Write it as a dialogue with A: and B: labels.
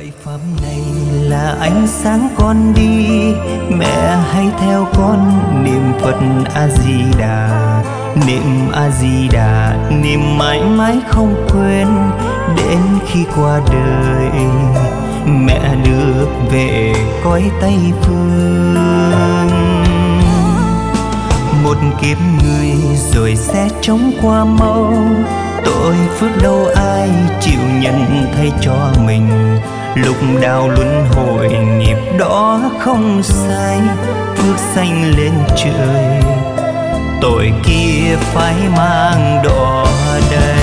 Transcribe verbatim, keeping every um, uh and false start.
A: Bởi pháp này là ánh sáng con đi, mẹ hãy theo con niệm Phật A Di Đà, niệm A Di Đà, niệm mãi mãi không quên, đến khi qua đời mẹ được về cõi Tây Phương. Một kiếp người rồi sẽ trống qua mau, tội phước đâu ai chịu nhận thay cho mình. Lúc đào luân hồi nghiệp đó không sai, phước sanh lên trời, tội kia phải mang đỏ đầy.